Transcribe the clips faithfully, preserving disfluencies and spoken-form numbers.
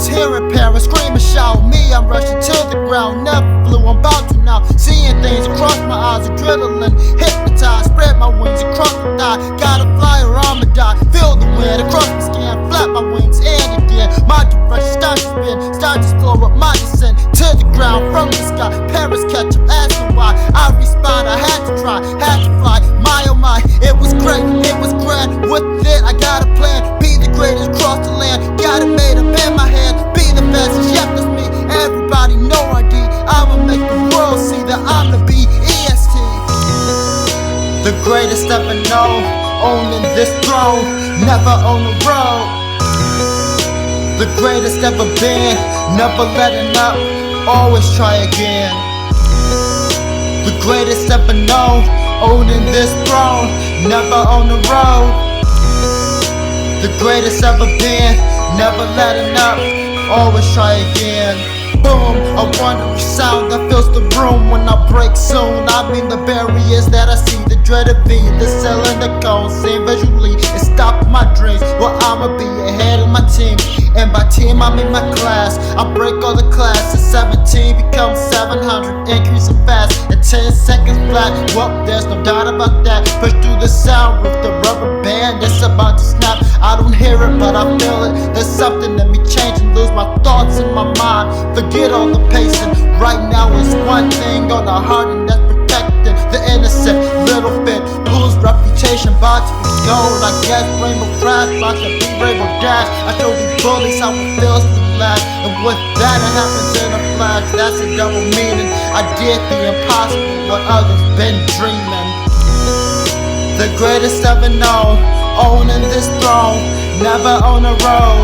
was hearing parents scream and shout. Me, I'm rushing to the ground. Never flew, I'm about to now. Seeing things across my eyes, adrenaline, hypnotized. Spread my wings across the thigh. Gotta fly or I'ma die. Feel the wind across my skin. Flap my wings and again. My direction start to spin. Start to slow up my descent to the ground from the sky. Parents catch up, asking why. I respond, I had to try, had to fly. My oh my, it was great, it was grand. With it, I got a plan. Be the greatest across the land. Got it made up in my head. Be the fastest, yep, that's me. Everybody know I D. I'ma make the world see that I'm the B E S T. The greatest ever known, owning this throne, never on the road. The greatest ever been, never letting up, always try again. The greatest ever known, owning this throne, never on the road. The greatest ever been, never letting up, always try again. Boom, a wondrous sound that fills the room when I break soon. I mean the barriers that I see, the dread of me, the cell and the cone, seen visually, it stopped my dreams. Well, I'ma be ahead of my team, and by team I mean my class. I break all the classes, seventeen becomes seven hundred, increasing fast, in ten seconds flat. Well, there's no doubt about that. Push through the sound with the rubber band, it's about to snap. I don't hear it, but I feel it. There's something in me changing, lose my thoughts in my mind. Forget all the pacing. Right now is one thing on the heart, and that's protecting the innocent little fit whose reputation about to be gone. I guess rainbow crash, about to be rainbow dash. I show these bullies how it feels to laugh, and with that it happens in a flash. That's a double meaning. I did the impossible, what others been dreaming. The greatest ever known, owning this throne, never on the road.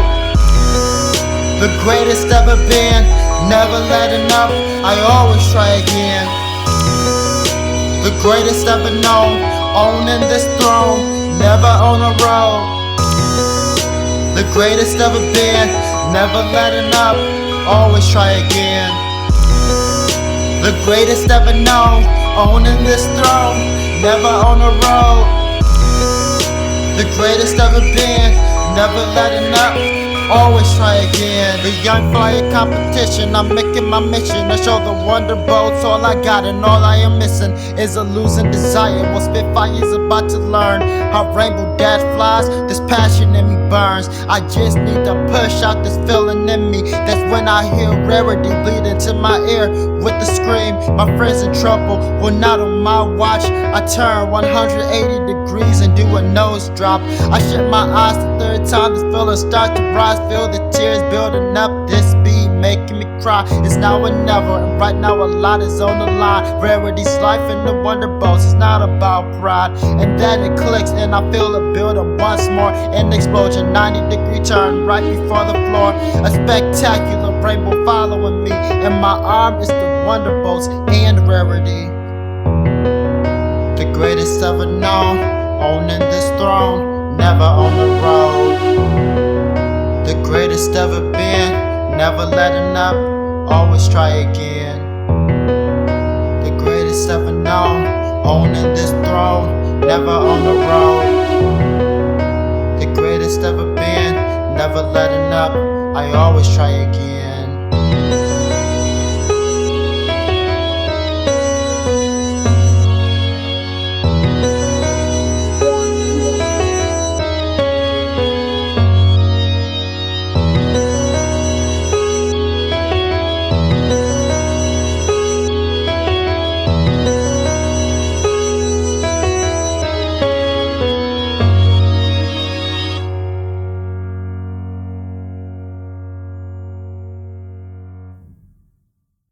The greatest ever been, never letting up, I always try again. The greatest ever known, owning this throne, never on the road. The greatest ever been, never letting up, always try again. The greatest ever known, owning this throne, never on the road. The greatest ever been, never letting up, always try again. The young flyer competition, I'm making my mission to show the wonder bolts. All I got and all I am missing is a losing desire. Well, Spitfire's about to learn how Rainbow Dash flies. This passion in me burns. I just need to push out this feeling in me. That's when I hear Rarity bleed into my ear with the scream. My friends in trouble, well not on my watch. I turn one hundred eighty degrees and do a nose drop. I shut my eyes the third time, this feeling starts to rise. Feel the tears building up, this beat making me cry. It's now or never, and right now a lot is on the line. Rarity's life in the wonder bolts, it's not about pride. And then it clicks and I feel it building once more. An explosion, ninety degree turn right before the floor. A spectacular rainbow following me, and my arm is the wonder bolts and Rarity. The greatest ever known, owning this throne, never on the road. The greatest ever been, never letting up, always try again. The greatest ever known, owning this throne, never on the road. The greatest ever been, never letting up, I always try again.